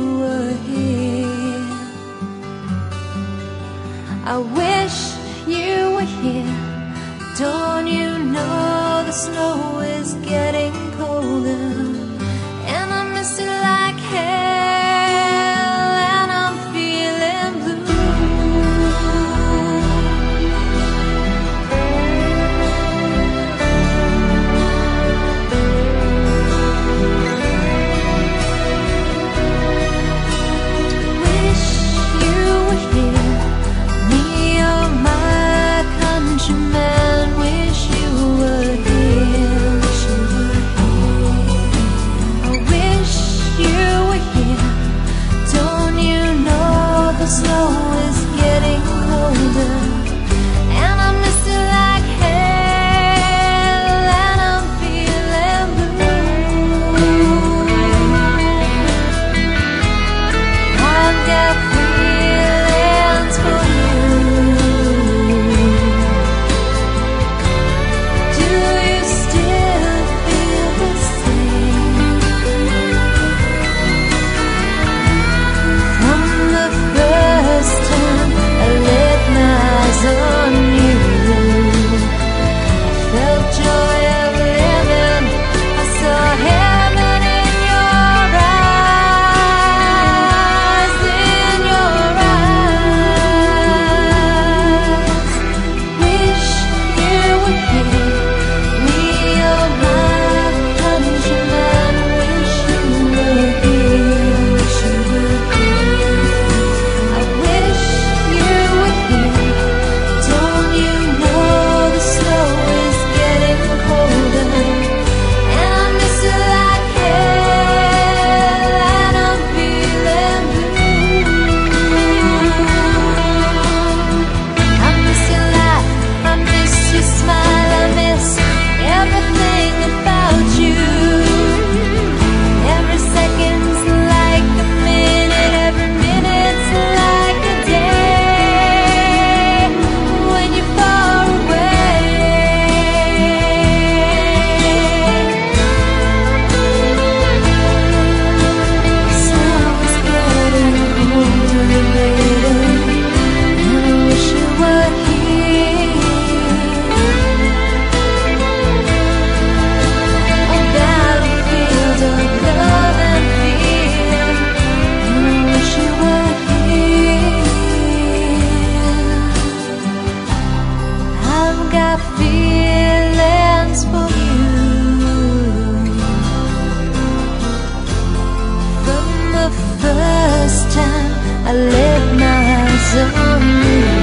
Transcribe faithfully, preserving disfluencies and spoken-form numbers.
were here. I wish you were here. Don't you know the snow is getting colder, and I miss it like hell, and I'm feeling blue. Wish you were here, me or my countrymen. Wish you were here, wish you were here. I wish you were here. Don't you know the snow is getting colder, and I miss it like hell, and I'm feeling blue. I've got feelings for you. Do you still feel the same? From the first time I laid my eyes on you, I felt joy of living. I saw heaven in your eyes, in your eyes. Wish you were here, me or my countrymen. Wish you were here, wish you were here. I wish you were here. Don't you know the snow is getting colder, and I miss it like hell, and I'm feeling blue. I miss your laugh, I miss your smile, I miss everything about you. Every second's like a minute, every minute's like a day when you're far away. Snow is getting colder, later, and I wish you were here. A battlefield of love and fear, and I wish you were here. I've got feelings for you. From the first time I laid my eyes on you,